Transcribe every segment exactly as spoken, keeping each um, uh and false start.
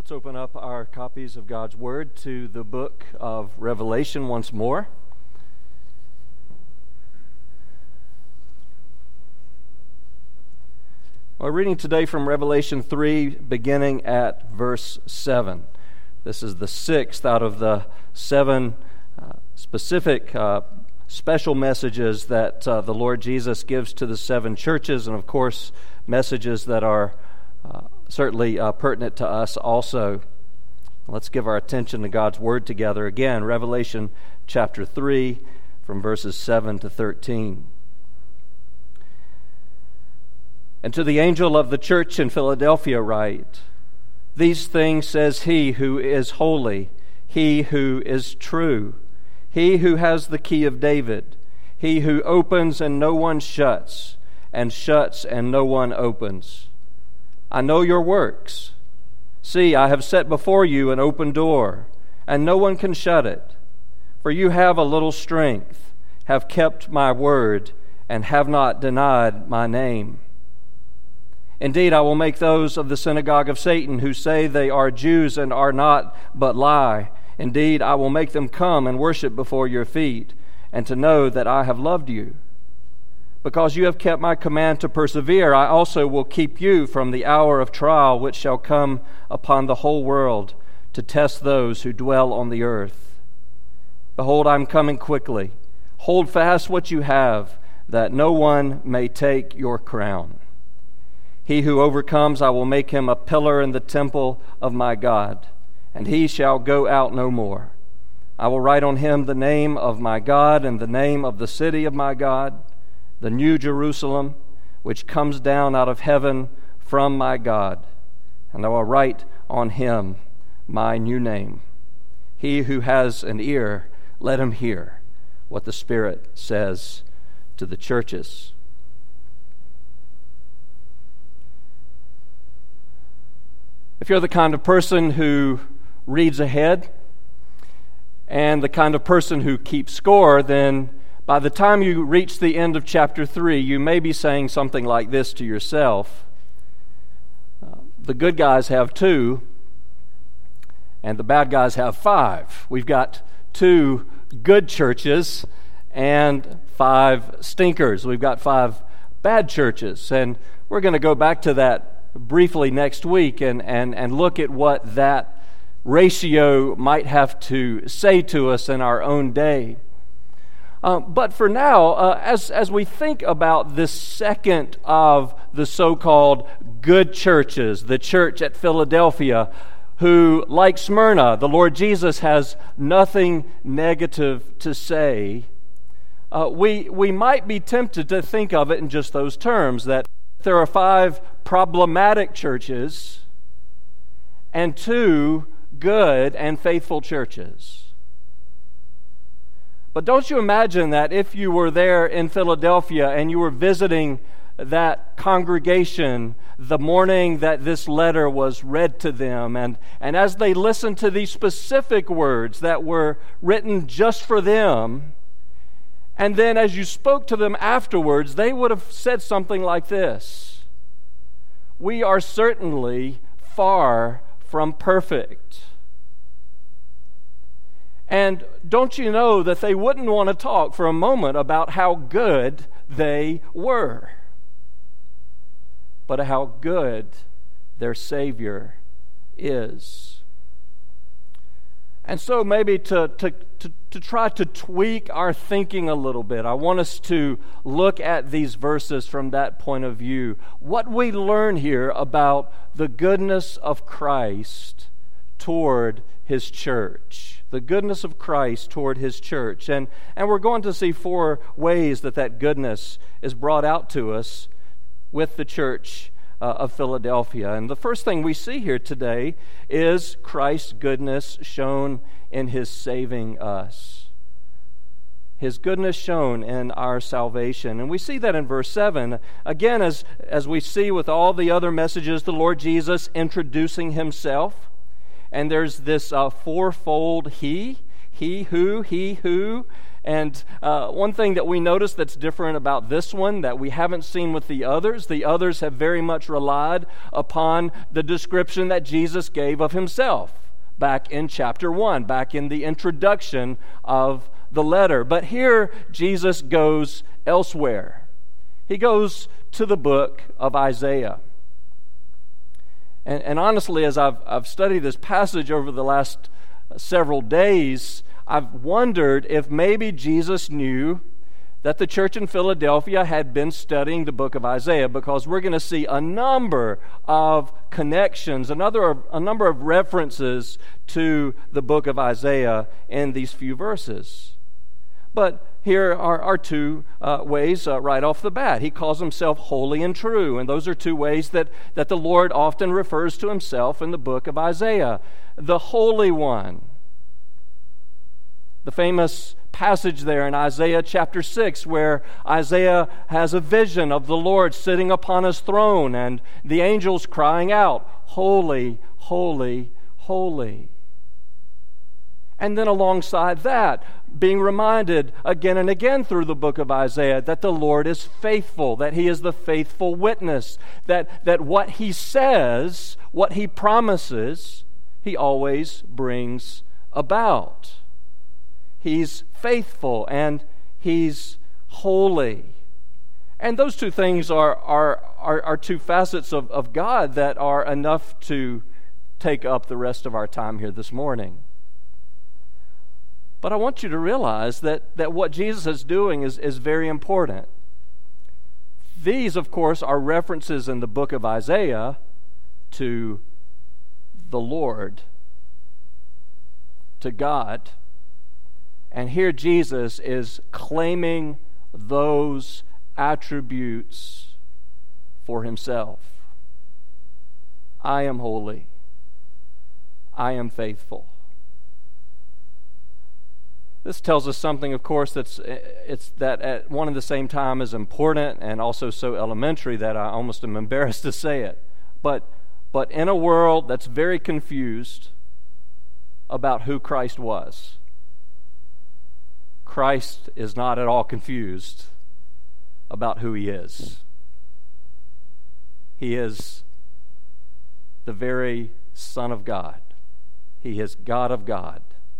Let's open up our copies of God's Word to the book of Revelation once more. We're reading today from Revelation three, beginning at verse seven. This is the sixth out of the seven uh, specific uh, special messages that uh, the Lord Jesus gives to the seven churches, and of course, messages that are uh, certainly uh, pertinent to us also. Let's give our attention to God's Word together. Again, Revelation chapter three, from verses seven to thirteen. And to the angel of the church in Philadelphia write, "These things says he who is holy, he who is true, he who has the key of David, he who opens and no one shuts, and shuts and no one opens. I know your works. See, I have set before you an open door, and no one can shut it. For you have a little strength, have kept my word, and have not denied my name. Indeed, I will make those of the synagogue of Satan who say they are Jews and are not, but lie. Indeed, I will make them come and worship before your feet, and to know that I have loved you. Because you have kept my command to persevere, I also will keep you from the hour of trial which shall come upon the whole world to test those who dwell on the earth. Behold, I am coming quickly. Hold fast what you have, that no one may take your crown. He who overcomes, I will make him a pillar in the temple of my God, and he shall go out no more. I will write on him the name of my God and the name of the city of my God, the new Jerusalem, which comes down out of heaven from my God, and I will write on him my new name. He who has an ear, let him hear what the Spirit says to the churches." If you're the kind of person who reads ahead and the kind of person who keeps score, then by the time you reach the end of chapter three, you may be saying something like this to yourself. Uh, the good guys have two, and the bad guys have five. We've got two good churches and five stinkers. We've got five bad churches, and we're going to go back to that briefly next week and, and, and look at what that ratio might have to say to us in our own day. Uh, but for now, uh, as, as we think about this second of the so-called good churches, the church at Philadelphia, who, like Smyrna, the Lord Jesus has nothing negative to say, uh, we, we might be tempted to think of it in just those terms, that there are five problematic churches and two good and faithful churches. But don't you imagine that if you were there in Philadelphia and you were visiting that congregation the morning that this letter was read to them, and, and as they listened to these specific words that were written just for them, and then as you spoke to them afterwards, they would have said something like this: "We are certainly far from perfect." And don't you know that they wouldn't want to talk for a moment about how good they were, but how good their Savior is. And so maybe to, to, to, to try to tweak our thinking a little bit, I want us to look at these verses from that point of view. What we learn here about the goodness of Christ toward His church. The goodness of Christ toward His church. And, and we're going to see four ways that that goodness is brought out to us with the church Uh, of Philadelphia. And the first thing we see here today is Christ's goodness shown in His saving us. His goodness shown in our salvation. And we see that in verse seven. Again, as, as we see with all the other messages, the Lord Jesus introducing Himself. And there's this uh, fourfold He, He who, He who, And uh, one thing that we notice that's different about this one that we haven't seen with the others, the others have very much relied upon the description that Jesus gave of himself back in chapter one, back in the introduction of the letter. But here, Jesus goes elsewhere. He goes to the book of Isaiah. And, and honestly, as I've, I've studied this passage over the last several days, I've wondered if maybe Jesus knew that the church in Philadelphia had been studying the book of Isaiah, because we're going to see a number of connections, another a number of references to the book of Isaiah in these few verses. But here are, are two uh, ways uh, right off the bat. He calls himself holy and true, and those are two ways that, that the Lord often refers to himself in the book of Isaiah. The Holy One. The famous passage there in Isaiah chapter six, where Isaiah has a vision of the Lord sitting upon his throne and the angels crying out, "Holy, holy, holy." And then alongside that, being reminded again and again through the book of Isaiah that the Lord is faithful, that he is the faithful witness, that, that what he says, what he promises, he always brings about. He's faithful and he's holy. And those two things are, are, are, are two facets of, of God that are enough to take up the rest of our time here this morning. But I want you to realize that, that what Jesus is doing is, is very important. These, of course, are references in the book of Isaiah to the Lord, to God. And here Jesus is claiming those attributes for himself. I am holy. I am faithful. This tells us something, of course, that's it's that at one and the same time is important and also so elementary that I almost am embarrassed to say it. But but in a world that's very confused about who Christ was, Christ is not at all confused about who he is. He is the very Son of God. He is God of God.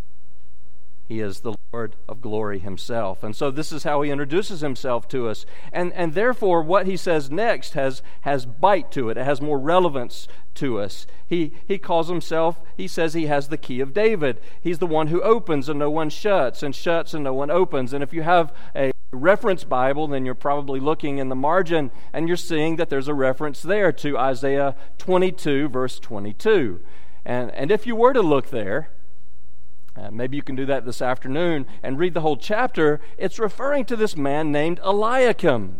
He is the Lord of glory himself. And so this is how he introduces himself to us. And and therefore what he says next has, has bite to it. It has more relevance to us. He he calls himself, he says he has the key of David. He's the one who opens and no one shuts, and shuts and no one opens. And if you have a reference Bible, then you're probably looking in the margin and you're seeing that there's a reference there to Isaiah twenty-two, verse twenty-two. And and if you were to look there, Uh, maybe you can do that this afternoon and read the whole chapter. It's referring to this man named Eliakim.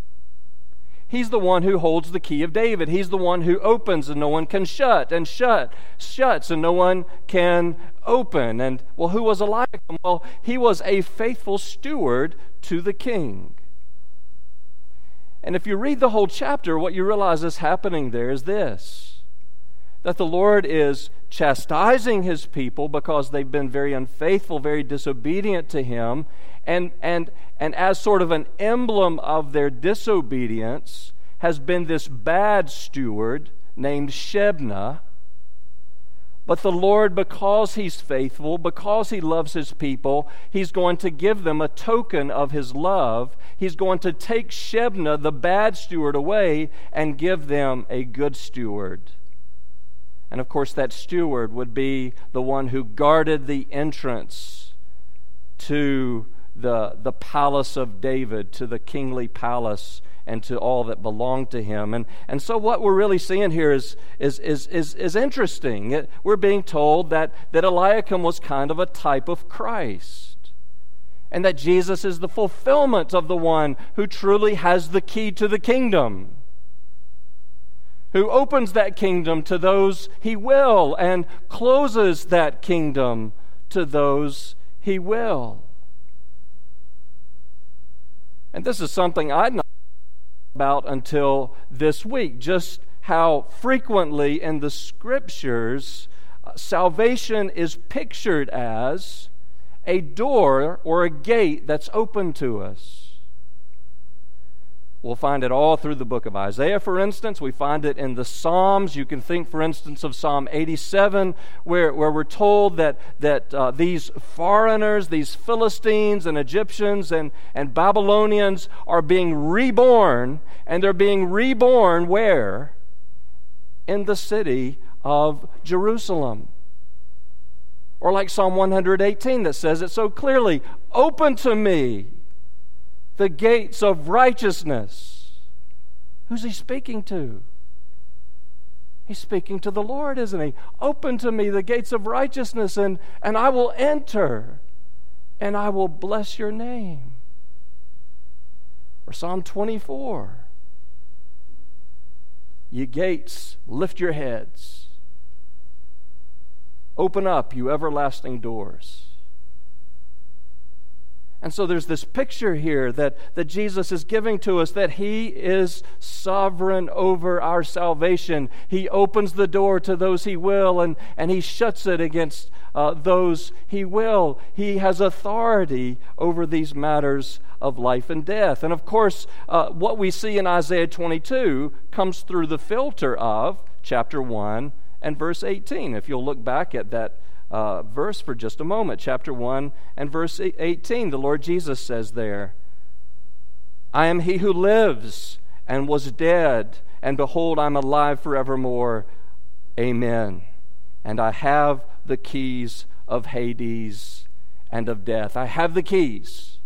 He's the one who holds the key of David. He's the one who opens and no one can shut, and shut, shuts and no one can open. And, well, who was Eliakim? Well, he was a faithful steward to the king. And if you read the whole chapter, what you realize is happening there is this: that the Lord is chastising his people because they've been very unfaithful, very disobedient to him. And, and, and as sort of an emblem of their disobedience has been this bad steward named Shebna. But the Lord, because he's faithful, because he loves his people, he's going to give them a token of his love. He's going to take Shebna, the bad steward, away and give them a good steward. And of course, that steward would be the one who guarded the entrance to the, the palace of David, to the kingly palace, and to all that belonged to him. And, and so what we're really seeing here is, is, is, is, is interesting. It, we're being told that, that Eliakim was kind of a type of Christ, and that Jesus is the fulfillment of the one who truly has the key to the kingdom, who opens that kingdom to those he will and closes that kingdom to those he will. And this is something I'd not thought about until this week, just how frequently in the Scriptures uh, salvation is pictured as a door or a gate that's open to us. We'll find it all through the book of Isaiah, for instance. We find it in the Psalms. You can think, for instance, of Psalm eighty-seven, where, where we're told that, that uh, these foreigners, these Philistines and Egyptians and, and Babylonians are being reborn, and they're being reborn where? In the city of Jerusalem. Or like Psalm one eighteen that says it so clearly, "Open to me the gates of righteousness." Who's he speaking to? He's speaking to the Lord, isn't he? "Open to me the gates of righteousness, and, and I will enter, and I will bless your name." Or Psalm twenty-four, "Ye gates, lift your heads. Open up, you everlasting doors." And so there's this picture here that, that Jesus is giving to us, that He is sovereign over our salvation. He opens the door to those He will, and, and He shuts it against uh, those He will. He has authority over these matters of life and death. And of course, uh, what we see in Isaiah twenty-two comes through the filter of chapter one and verse eighteen. If you'll look back at that Uh, verse for just a moment, chapter one and verse eighteen, the Lord Jesus says there, "I am He who lives and was dead, and behold, I'm alive forevermore. Amen. And I have the keys of Hades and of death." I have the keys.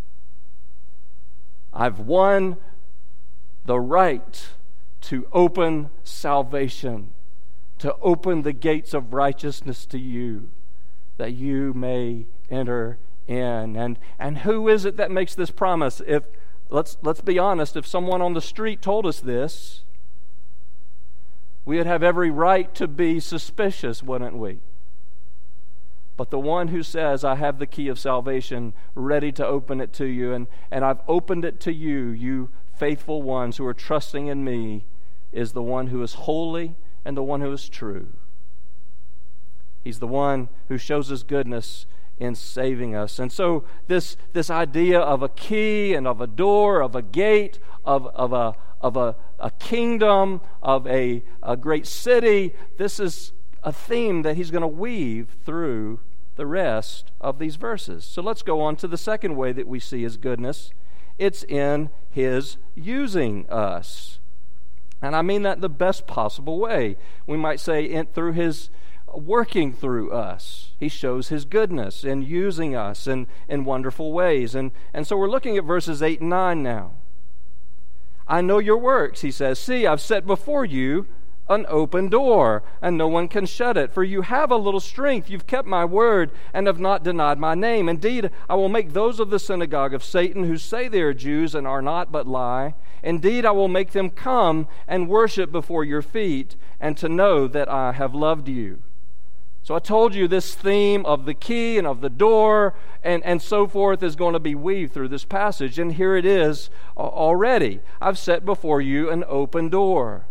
I've won the right to open salvation, to open the gates of righteousness to you, that you may enter in. And and who is it that makes this promise? If let's let's be honest, if someone on the street told us this, we would have every right to be suspicious, wouldn't we? But the one who says, "I have the key of salvation, ready to open it to you, and, and I've opened it to you, you faithful ones who are trusting in me," is the one who is holy and the one who is true. He's the one who shows His goodness in saving us. And so this, this idea of a key and of a door, of a gate, of, of, a, of a, a kingdom, of a, a great city, this is a theme that he's going to weave through the rest of these verses. So let's go on to the second way that we see His goodness. It's in His using us. And I mean that in the best possible way. We might say in, through His working through us. He shows His goodness in using us in, in wonderful ways. And, and so we're looking at verses eight and nine now. "I know your works," He says. "See, I've set before you an open door, and no one can shut it. For you have a little strength. You've kept my word and have not denied my name. Indeed, I will make those of the synagogue of Satan who say they are Jews and are not but lie. Indeed, I will make them come and worship before your feet, and to know that I have loved you." So I told you this theme of the key and of the door and, and so forth is going to be weaved through this passage. And here it is already. "I've set before you an open door."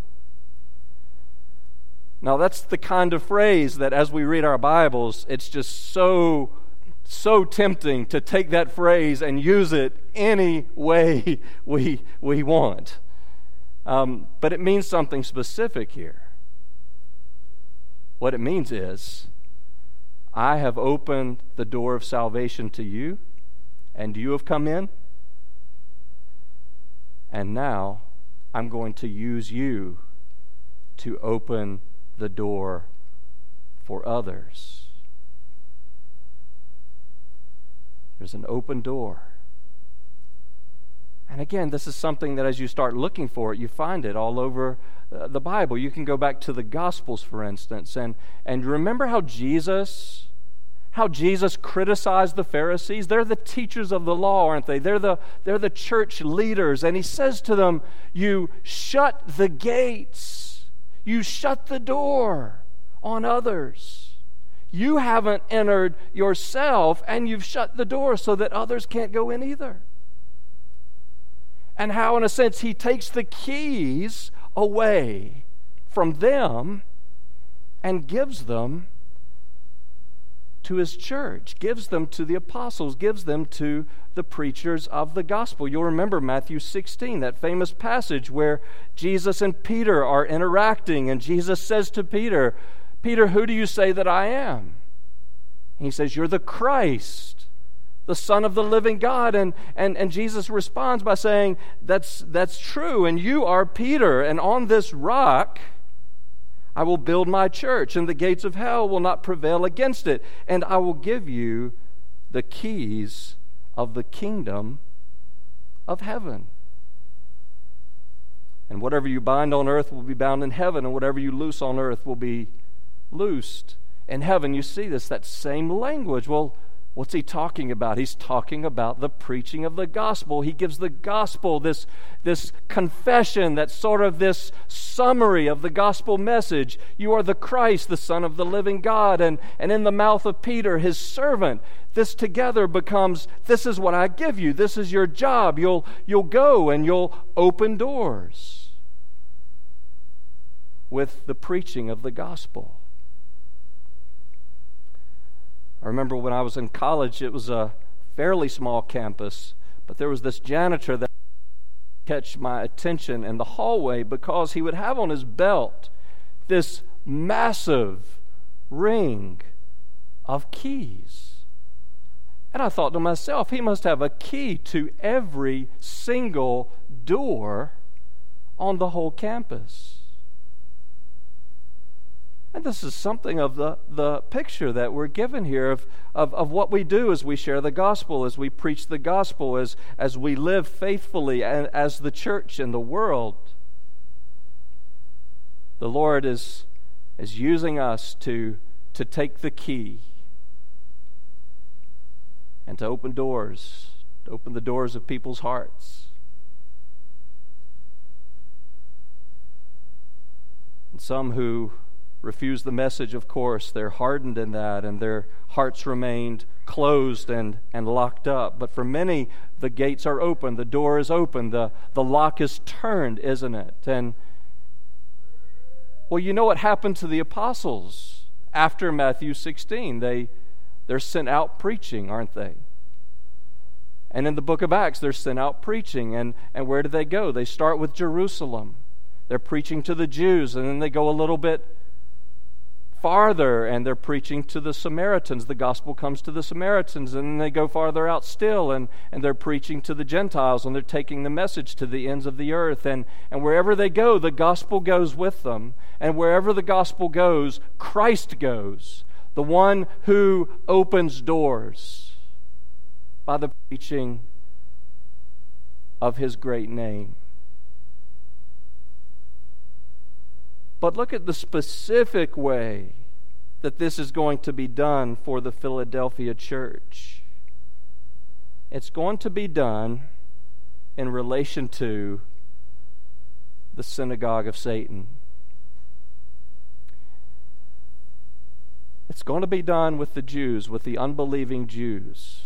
Now that's the kind of phrase that as we read our Bibles, it's just so, so tempting to take that phrase and use it any way we, we want. Um, but it means something specific here. What it means is, I have opened the door of salvation to you, and you have come in, and now I'm going to use you to open the door for others. There's an open door. And again, this is something that as you start looking for it, you find it all over uh, the Bible. You can go back to the Gospels, for instance, and, and remember how Jesus, how Jesus criticized the Pharisees? They're the teachers of the law, aren't they? They're the, they're the church leaders. And He says to them, "You shut the gates. You shut the door on others. You haven't entered yourself, and you've shut the door so that others can't go in either." And how, in a sense, He takes the keys away from them and gives them to his church, gives them to the apostles, gives them to the preachers of the gospel. You'll remember Matthew sixteen, that famous passage where Jesus and Peter are interacting, and Jesus says to Peter, Peter, who do you say that I am? And he says, you're the Christ, the Son of the living God. And, and, and Jesus responds by saying, that's, that's true, and you are Peter, and on this rock I will build my church, and the gates of hell will not prevail against it. And I will give you the keys of the kingdom of heaven. And whatever you bind on earth will be bound in heaven, and whatever you loose on earth will be loosed in heaven. You see this, that same language. Well, what's he talking about? He's talking about the preaching of the gospel. He gives the gospel this, this confession, that's sort of this summary of the gospel message. You are the Christ, the Son of the living God. And, and in the mouth of Peter, his servant, this together becomes, this is what I give you. This is your job. You'll, you'll go and you'll open doors with the preaching of the gospel. I remember when I was in college, it was a fairly small campus, but there was this janitor that catch my attention in the hallway because he would have on his belt this massive ring of keys. And I thought to myself, he must have a key to every single door on the whole campus. And this is something of the, the picture that we're given here of, of, of what we do as we share the gospel, as we preach the gospel, as, as we live faithfully and as the church in the world. The Lord is, is using us to, to take the key and to open doors, to open the doors of people's hearts. And some who refuse the message, of course, they're hardened in that, and their hearts remained closed and, and locked up. But for many, the gates are open, the door is open, the, the lock is turned, isn't it? And, well, you know what happened to the apostles after Matthew sixteen. They, they're sent out preaching, aren't they? And in the book of Acts, they're sent out preaching. And, and where do they go? They start with Jerusalem. They're preaching to the Jews, and then they go a little bit farther, and they're preaching to the Samaritans. The gospel comes to the Samaritans, and then they go farther out still, and, and they're preaching to the Gentiles, and they're taking the message to the ends of the earth. And, and wherever they go, the gospel goes with them. And wherever the gospel goes, Christ goes, the one who opens doors by the preaching of his great name. But look at the specific way that this is going to be done for the Philadelphia church. It's going to be done in relation to the synagogue of Satan. It's going to be done with the Jews, with the unbelieving Jews.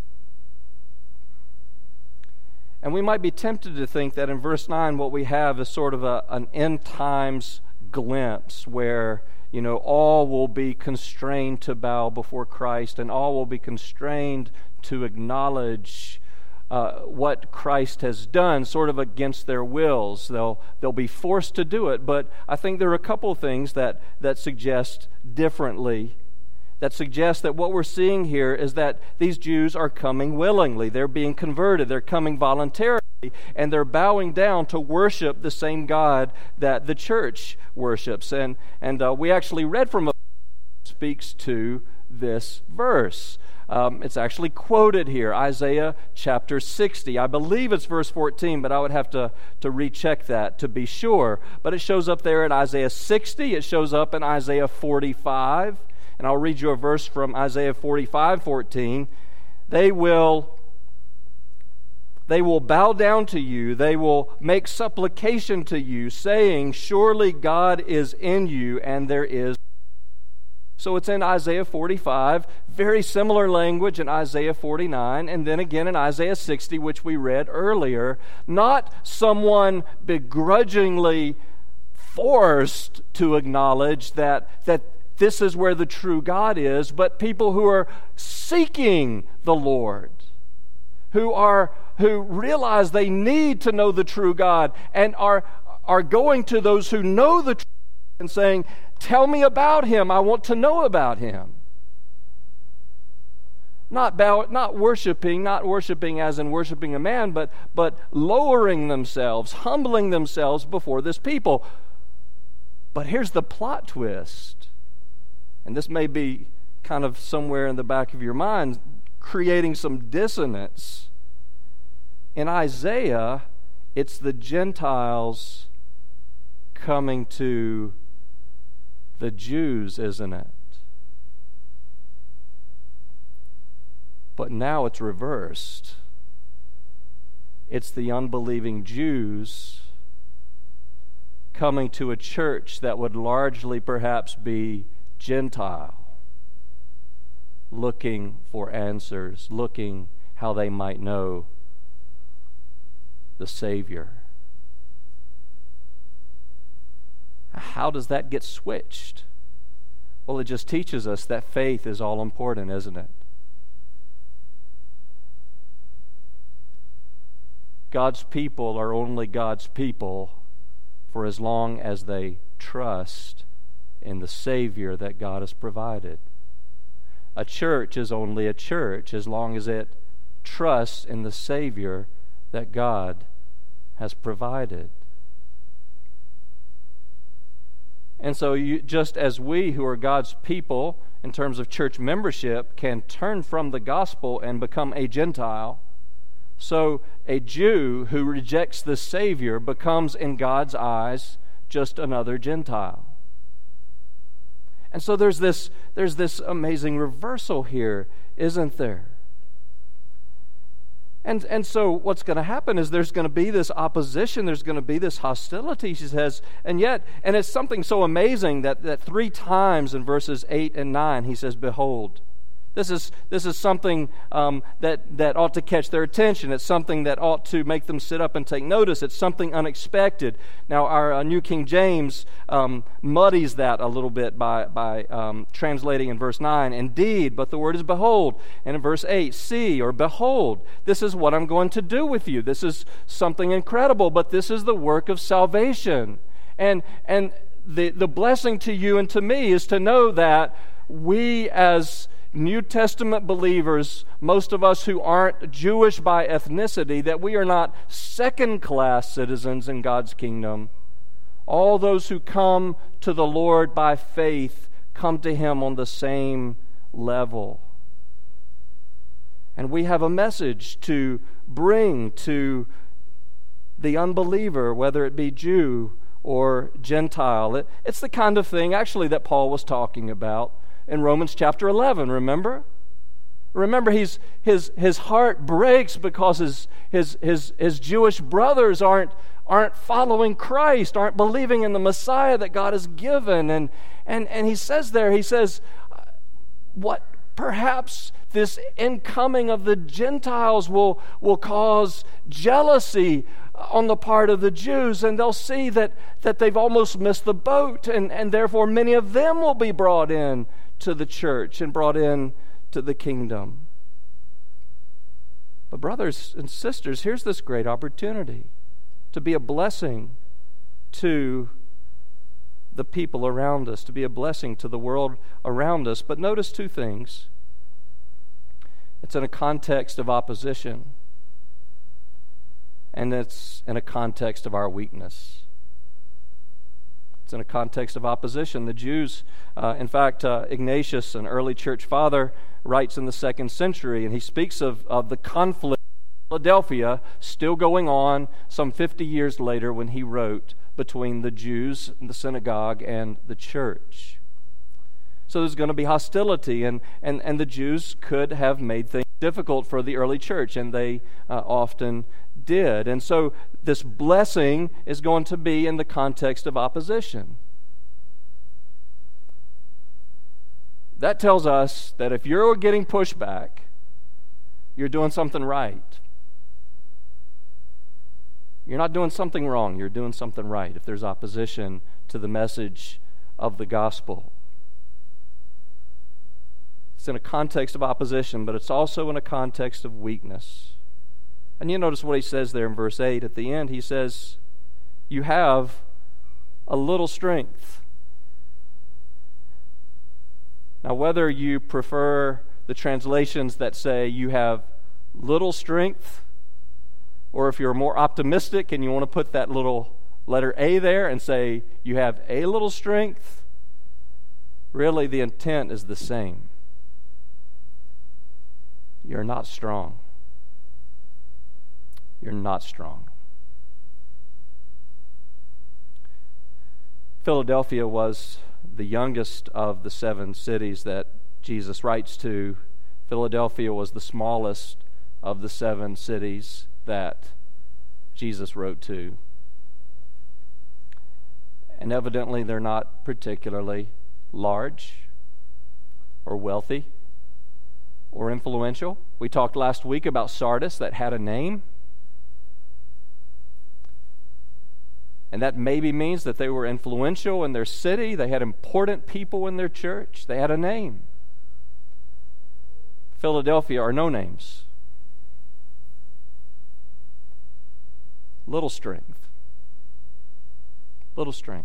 And we might be tempted to think that in verse nine what we have is sort of a, an end times glimpse where, you know, all will be constrained to bow before Christ, and all will be constrained to acknowledge uh, what Christ has done, sort of against their wills. They'll they'll be forced to do it. But I think there are a couple of things that that suggest differently, that suggest that what we're seeing here is that these Jews are coming willingly. They're being converted. They're coming voluntarily. And they're bowing down to worship the same God that the church worships. And, and uh, we actually read from a speaks to this verse. Um, it's actually quoted here, Isaiah chapter sixty. I believe it's verse fourteen, but I would have to, to recheck that to be sure. But it shows up there in Isaiah sixty. It shows up in Isaiah forty-five. And I'll read you a verse from Isaiah forty-five fourteen. They will... They will bow down to you. They will make supplication to you, saying, surely God is in you, and there is. So it's in Isaiah forty-five, very similar language in Isaiah forty-nine, and then again in Isaiah sixty, which we read earlier. Not someone begrudgingly forced to acknowledge that, that this is where the true God is, but people who are seeking the Lord, who are who realize they need to know the true God and are are going to those who know the true God and saying, "Tell me about Him. I want to know about Him." Not bow, not worshiping, not worshiping as in worshiping a man, but but lowering themselves, humbling themselves before this people. But here's the plot twist, and this may be kind of somewhere in the back of your mind, creating some dissonance. In Isaiah, it's the Gentiles coming to the Jews, isn't it? But now it's reversed. It's the unbelieving Jews coming to a church that would largely perhaps be Gentile, looking for answers, looking how they might know the Savior. How does that get switched? Well, it just teaches us that faith is all important, isn't it? God's people are only God's people for as long as they trust in the Savior that God has provided. A church is only a church as long as it trusts in the Savior that God has provided. And so you, just as we who are God's people in terms of church membership can turn from the gospel and become a Gentile, so a Jew who rejects the Savior becomes in God's eyes just another Gentile. And so there's this, there's this amazing reversal here, isn't there? And, and so what's going to happen is there's going to be this opposition, there's going to be this hostility, she says, and yet, and it's something so amazing that, that three times in verses eight and nine he says, "Behold." This is this is something um, that, that ought to catch their attention. It's something that ought to make them sit up and take notice. It's something unexpected. Now, our uh, New King James um, muddies that a little bit by, by um, translating in verse nine, "Indeed," but the word is "behold." And in verse eight, "See," or "behold, this is what I'm going to do with you." This is something incredible, but this is the work of salvation. And, and the, the blessing to you and to me is to know that we as New Testament believers, most of us who aren't Jewish by ethnicity, that we are not second-class citizens in God's kingdom. All those who come to the Lord by faith come to Him on the same level. And we have a message to bring to the unbeliever, whether it be Jew or Gentile. It, it's the kind of thing, actually, that Paul was talking about in Romans chapter eleven, remember? Remember, he's, his, his heart breaks because his, his, his, his Jewish brothers aren't, aren't following Christ, aren't believing in the Messiah that God has given. And, and, and he says there, he says, what perhaps this incoming of the Gentiles will, will cause jealousy on the part of the Jews, and they'll see that, that they've almost missed the boat, and, and therefore many of them will be brought in to the church and brought in to the kingdom. But brothers and sisters, here's this great opportunity to be a blessing to the people around us, to be a blessing to the world around us. But notice two things. It's in a context of opposition, and it's in a context of our weakness. It's in a context of opposition. The Jews, uh, in fact, uh, Ignatius, an early church father, writes in the second century, and he speaks of, of the conflict in Philadelphia still going on some fifty years later when he wrote, between the Jews, the synagogue, and the church. So there's going to be hostility, and, and, and the Jews could have made things difficult for the early church, and they uh, often did. And so this blessing is going to be in the context of opposition. That tells us that if you're getting pushback, you're doing something right. You're not doing something wrong, you're doing something right if there's opposition to the message of the gospel. It's in a context of opposition, but it's also in a context of weakness. And you notice what he says there in verse eight. At the end, he says, you have a little strength. Now, whether you prefer the translations that say you have little strength, or if you're more optimistic and you want to put that little letter A there and say you have a little strength, really the intent is the same. You're not strong. You're not strong. Philadelphia was the youngest of the seven cities that Jesus writes to. Philadelphia was the smallest of the seven cities that Jesus wrote to. And evidently they're not particularly large or wealthy or influential. We talked last week about Sardis that had a name. And that maybe means that they were influential in their city. They had important people in their church. They had a name. Philadelphia are no names. Little strength. Little strength.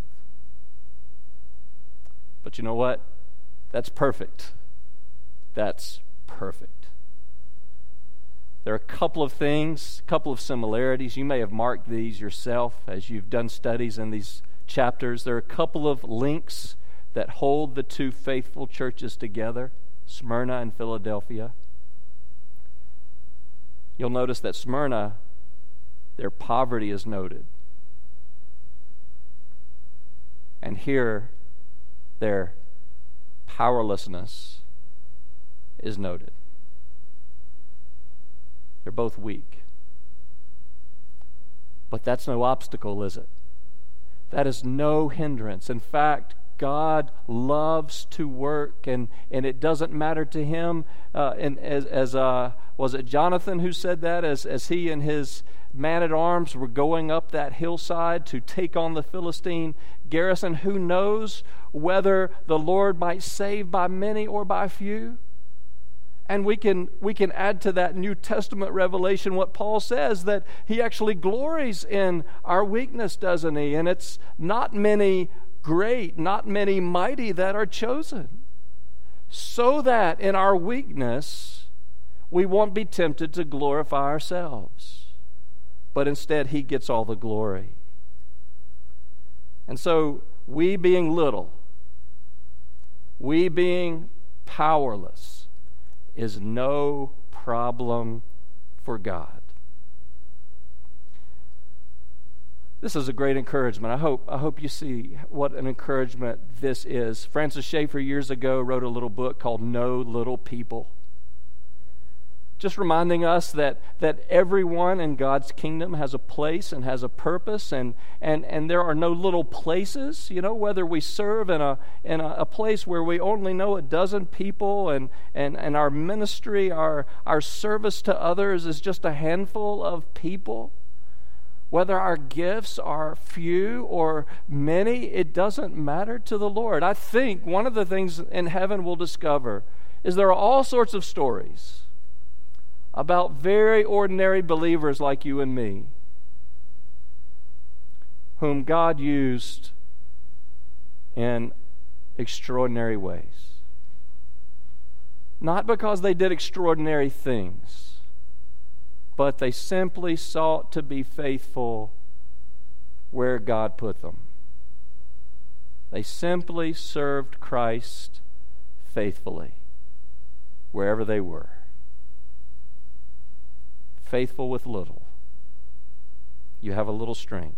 But you know what? That's perfect. That's perfect. There are a couple of things, a couple of similarities. You may have marked these yourself as you've done studies in these chapters. There are a couple of links that hold the two faithful churches together, Smyrna and Philadelphia. You'll notice that Smyrna, their poverty is noted. And here, their powerlessness is noted. They're both weak. But that's no obstacle, is it? That is no hindrance. In fact, God loves to work, and, and it doesn't matter to him. Uh, and as, as uh, was it Jonathan who said that? As, as he and his man-at-arms were going up that hillside to take on the Philistine garrison, who knows whether the Lord might save by many or by few? And we can we can add to that New Testament revelation what Paul says, that he actually glories in our weakness, doesn't he? And it's not many great, not many mighty that are chosen, so that in our weakness we won't be tempted to glorify ourselves, but instead he gets all the glory. And so we being little, we being powerless, is no problem for God. This is a great encouragement. I hope I hope you see what an encouragement this is. Francis Schaeffer years ago wrote a little book called No Little People, just reminding us that that everyone in God's kingdom has a place and has a purpose, and and and there are no little places. You know, whether we serve in a in a, a place where we only know a dozen people, and and and our ministry, our our service to others is just a handful of people. Whether our gifts are few or many, it doesn't matter to the Lord. I think one of the things in heaven we'll discover is there are all sorts of stories about very ordinary believers like you and me, whom God used in extraordinary ways. Not because they did extraordinary things, but they simply sought to be faithful where God put them. They simply served Christ faithfully wherever they were. Faithful with little, you have a little strength.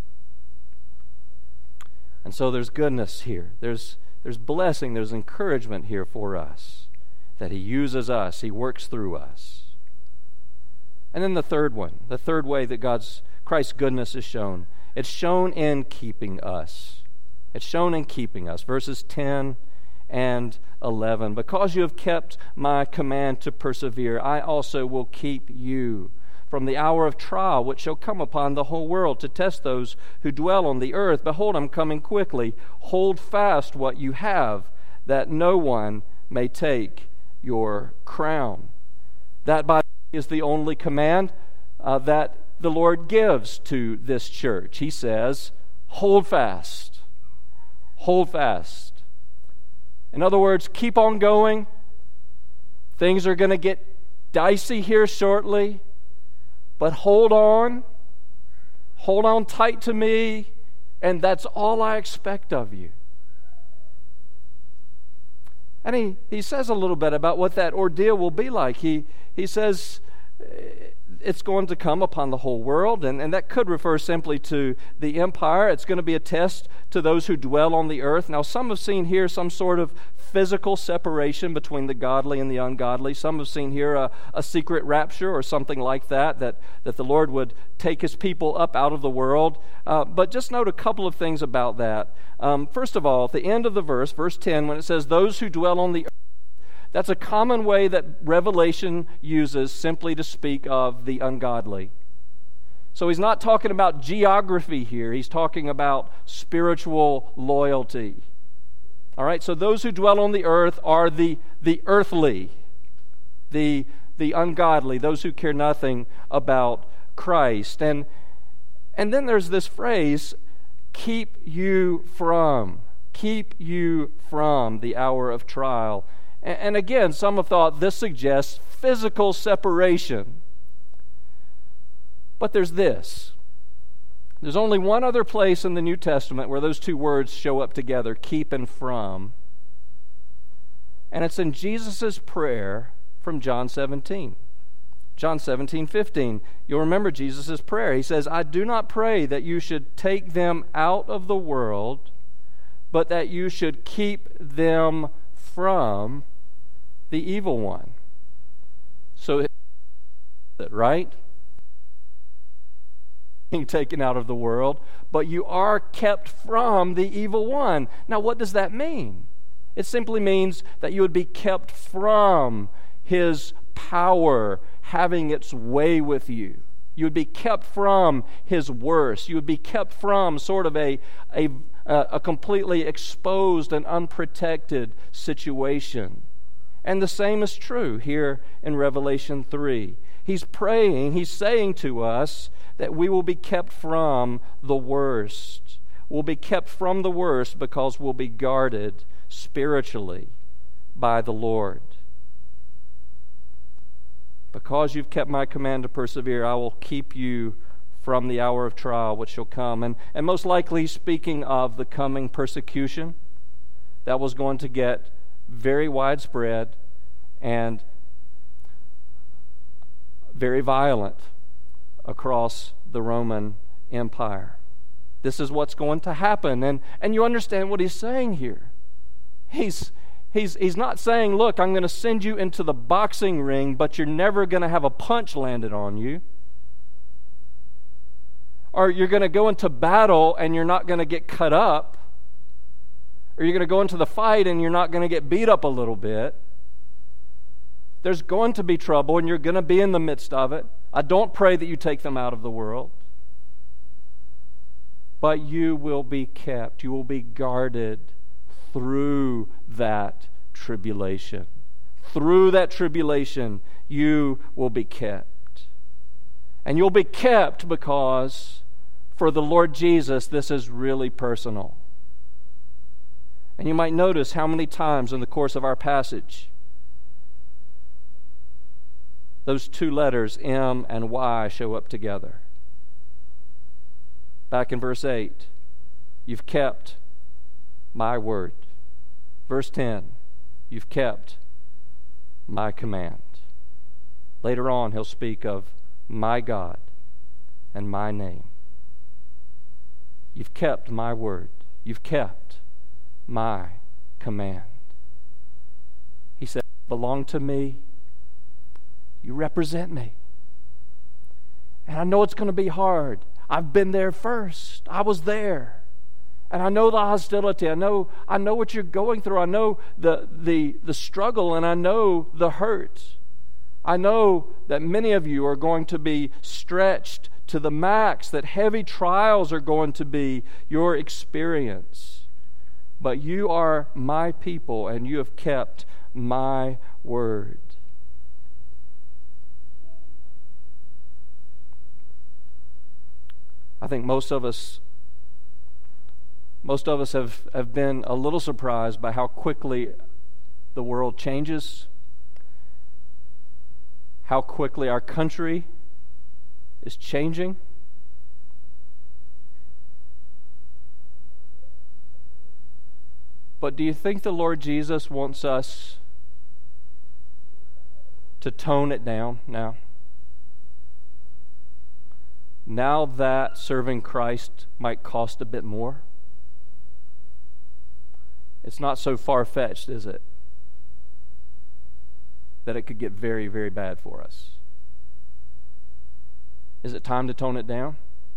And so there's goodness here. There's there's blessing, there's encouragement here for us, that he uses us, he works through us. And then the third one, the third way that God's Christ's goodness is shown, it's shown in keeping us. It's shown in keeping us. Verses ten and eleven. Because you have kept my command to persevere, I also will keep you from the hour of trial which shall come upon the whole world to test those who dwell on the earth. Behold, I'm coming quickly. Hold fast what you have, that no one may take your crown. That, by the way, is the only command uh, that the Lord gives to this church. He says, hold fast. Hold fast. In other words, keep on going. Things are going to get dicey here shortly, but hold on. Hold on tight to me, and that's all I expect of you. And he, he says a little bit about what that ordeal will be like. He, he says it's going to come upon the whole world, and, and that could refer simply to the empire. It's going to be a test to those who dwell on the earth. Now, some have seen here some sort of physical separation between the godly and the ungodly. Some have seen here a, a secret rapture or something like that, that, that the Lord would take his people up out of the world. Uh, but just note a couple of things about that. Um, first of all, at the end of the verse, verse ten, when it says, those who dwell on the earth, that's a common way that Revelation uses simply to speak of the ungodly. So he's not talking about geography here. He's talking about spiritual loyalty. All right, so those who dwell on the earth are the, the earthly, the, the ungodly, those who care nothing about Christ. And, and then there's this phrase, keep you from, keep you from the hour of trial. And, and again, some have thought this suggests physical separation. But there's this. There's only one other place in the New Testament where those two words show up together, keep and from. And it's in Jesus' prayer from John seventeen. John seventeen, fifteen. You'll remember Jesus' prayer. He says, I do not pray that you should take them out of the world, but that you should keep them from the evil one. So, right? Taken out of the world, but you are kept from the evil one. Now, what does that mean? It simply means that you would be kept from his power having its way with you. You would be kept from his worst. You would be kept from sort of a, a, a completely exposed and unprotected situation. And the same is true here in Revelation three. He's praying, he's saying to us that we will be kept from the worst. We'll be kept from the worst because we'll be guarded spiritually by the Lord. Because you've kept my command to persevere, I will keep you from the hour of trial which shall come. And, and most likely speaking of the coming persecution that was going to get very widespread and very violent across the Roman Empire. This is what's going to happen. And, and you understand what he's saying here. He's, he's, he's not saying, look, I'm going to send you into the boxing ring, but you're never going to have a punch landed on you. Or you're going to go into battle and you're not going to get cut up. Or you're going to go into the fight and you're not going to get beat up a little bit. There's going to be trouble and you're going to be in the midst of it. I don't pray that you take them out of the world. But you will be kept. You will be guarded through that tribulation. Through that tribulation, you will be kept. And you'll be kept because for the Lord Jesus, this is really personal. And you might notice how many times in the course of our passage those two letters, M and Y, show up together. Back in verse eight, you've kept my word. Verse ten, you've kept my command. Later on, he'll speak of my God and my name. You've kept my word. You've kept my command. He said, belong to me. You represent me. And I know it's going to be hard. I've been there first. I was there. And I know the hostility. I know I know what you're going through. I know the the the struggle, and I know the hurt. I know that many of you are going to be stretched to the max, that heavy trials are going to be your experience. But you are my people, and you have kept my word. I think most of us most of us have, have been a little surprised by how quickly the world changes, how quickly our country is changing. But do you think the Lord Jesus wants us to tone it down now? Now that serving Christ might cost a bit more? It's not so far-fetched, is it? That it could get very, very bad for us. Is it time to tone it down?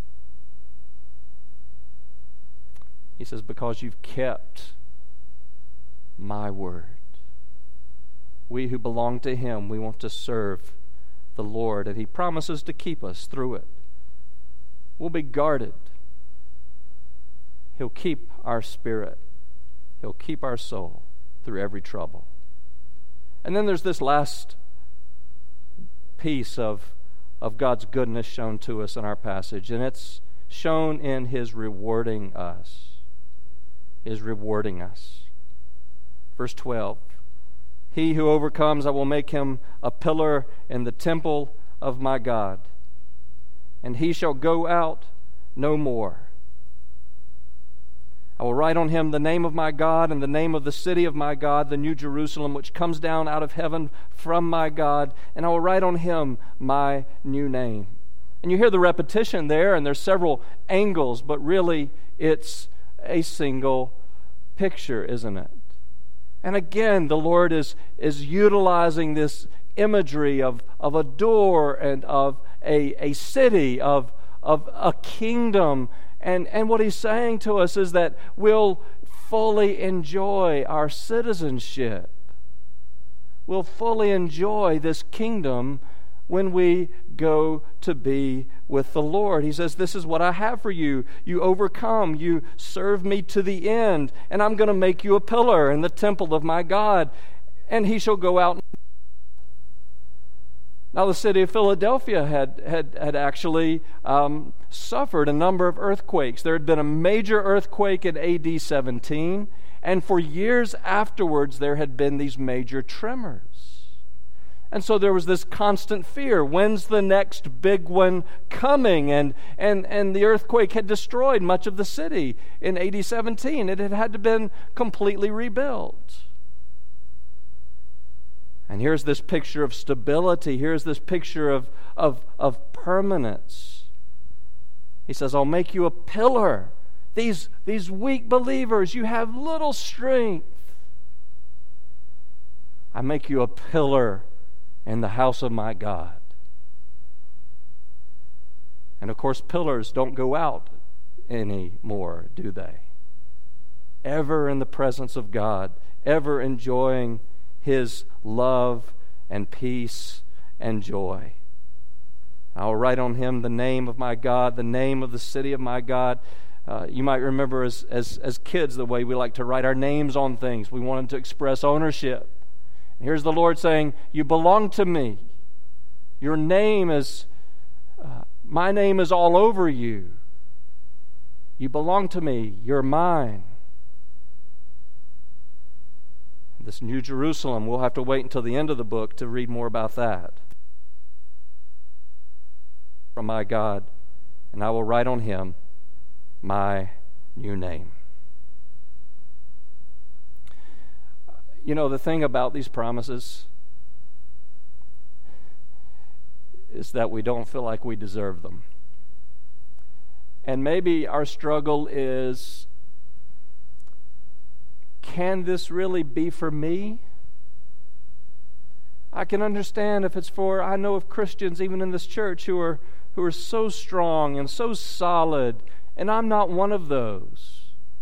He says, because you've kept my word. We who belong to him, we want to serve the Lord, and he promises to keep us through it. We'll be guarded. He'll keep our spirit. He'll keep our soul through every trouble. And then there's this last piece of, of God's goodness shown to us in our passage, and it's shown in his rewarding us. His rewarding us. Verse twelve, he who overcomes, I will make him a pillar in the temple of my God, and he shall go out no more. I will write on him the name of my God and the name of the city of my God, the new Jerusalem, which comes down out of heaven from my God, and I will write on him my new name. And you hear the repetition there, and there's several angles, but really it's a single picture, isn't it? And again, the Lord is, is utilizing this imagery of, of a door and of a, a city, of, of a kingdom. And, and what he's saying to us is that we'll fully enjoy our citizenship. We'll fully enjoy this kingdom when we go to be with the Lord. He says, this is what I have for you. You overcome. You serve me to the end. And I'm going to make you a pillar in the temple of my God. And he shall go out. Now, the city of Philadelphia had, had, had actually um, suffered a number of earthquakes. There had been a major earthquake in A D seventeen. And for years afterwards, there had been these major tremors. And so there was this constant fear. When's the next big one coming? And, and, and the earthquake had destroyed much of the city in A D seventeen. It had had to been completely rebuilt. And here's this picture of stability. Here's this picture of, of, of permanence. He says, I'll make you a pillar. These, these weak believers, you have little strength. I make you a pillar in the house of my God. And of course, pillars don't go out anymore, do they? Ever in the presence of God, ever enjoying his love and peace and joy. I will write on him the name of my God, the name of the city of my God. Uh, you might remember as, as, as kids the way we like to write our names on things. We wanted to express ownership. Here's the Lord saying, you belong to me. Your name is, uh, my name is all over you. You belong to me. You're mine. This New Jerusalem, we'll have to wait until the end of the book to read more about that. From my God, and I will write on him my new name. You know, the thing about these promises is that we don't feel like we deserve them. And maybe our struggle is, can this really be for me? I can understand if it's for, I know of Christians even in this church who are who are so strong and so solid, and I'm not one of those.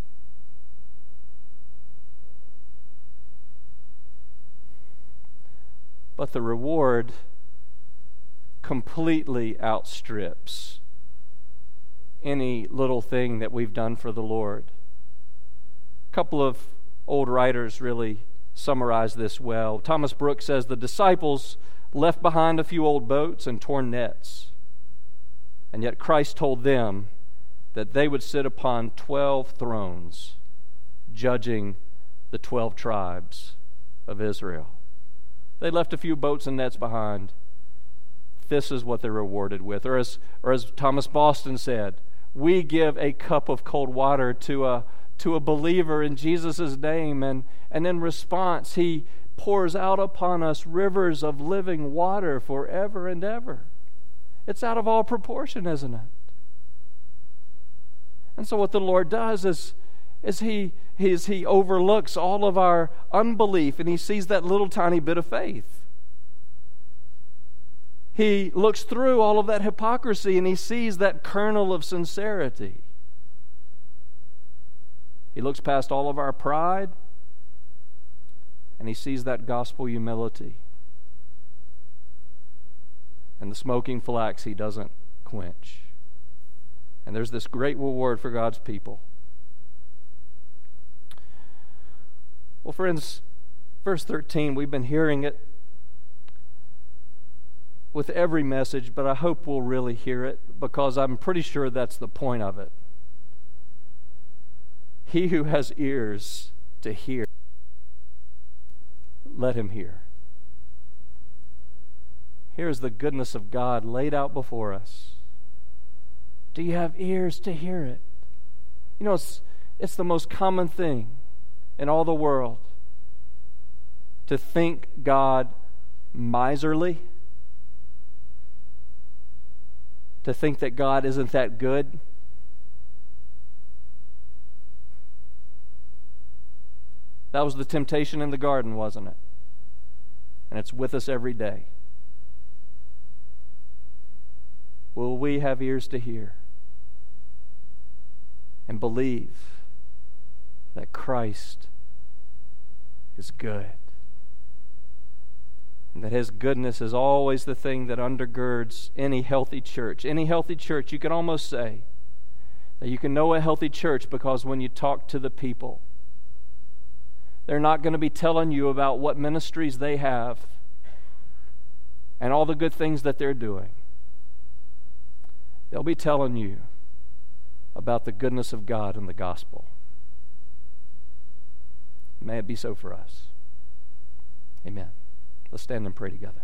But the reward completely outstrips any little thing that we've done for the Lord. A couple of old writers really summarize this well. Thomas Brooks says the disciples left behind a few old boats and torn nets, and yet Christ told them that they would sit upon twelve thrones, judging the twelve tribes of Israel. They left a few boats and nets behind. This is what they're rewarded with. Or as, or as Thomas Boston said, we give a cup of cold water to a to a believer in Jesus' name, and, and in response, he pours out upon us rivers of living water forever and ever. It's out of all proportion, isn't it? And so what the Lord does is, is he, he, is he overlooks all of our unbelief, and he sees that little tiny bit of faith. He looks through all of that hypocrisy, and he sees that kernel of sincerity. He looks past all of our pride, and he sees that gospel humility. And the smoking flax he doesn't quench. And there's this great reward for God's people. Well, friends, verse thirteen, we've been hearing it with every message, but I hope we'll really hear it, because I'm pretty sure that's the point of it. He who has ears to hear, let him hear. Here's the goodness of God laid out before us. Do you have ears to hear it? You know, it's, it's the most common thing in all the world to think God miserly, to think that God isn't that good. That was the temptation in the garden, wasn't it? And it's with us every day. Will we have ears to hear and believe that Christ is good, and that his goodness is always the thing that undergirds any healthy church? Any healthy church, you can almost say that you can know a healthy church because when you talk to the people, they're not going to be telling you about what ministries they have and all the good things that they're doing. They'll be telling you about the goodness of God and the gospel. May it be so for us. Amen. Let's stand and pray together.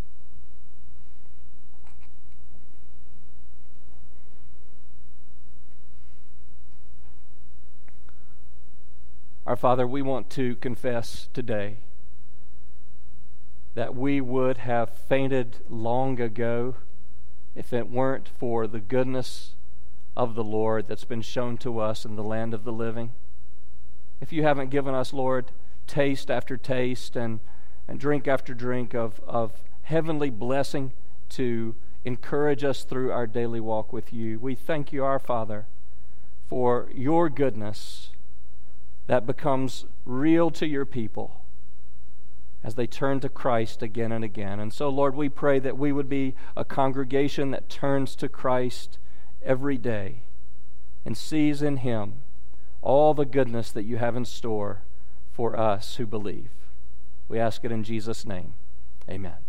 Our Father, we want to confess today that we would have fainted long ago if it weren't for the goodness of the Lord that's been shown to us in the land of the living. If you haven't given us, Lord, taste after taste and, and drink after drink of, of heavenly blessing to encourage us through our daily walk with you, we thank you, our Father, for your goodness that becomes real to your people as they turn to Christ again and again. And so, Lord, we pray that we would be a congregation that turns to Christ every day and sees in him all the goodness that you have in store for us who believe. We ask it in Jesus' name. Amen.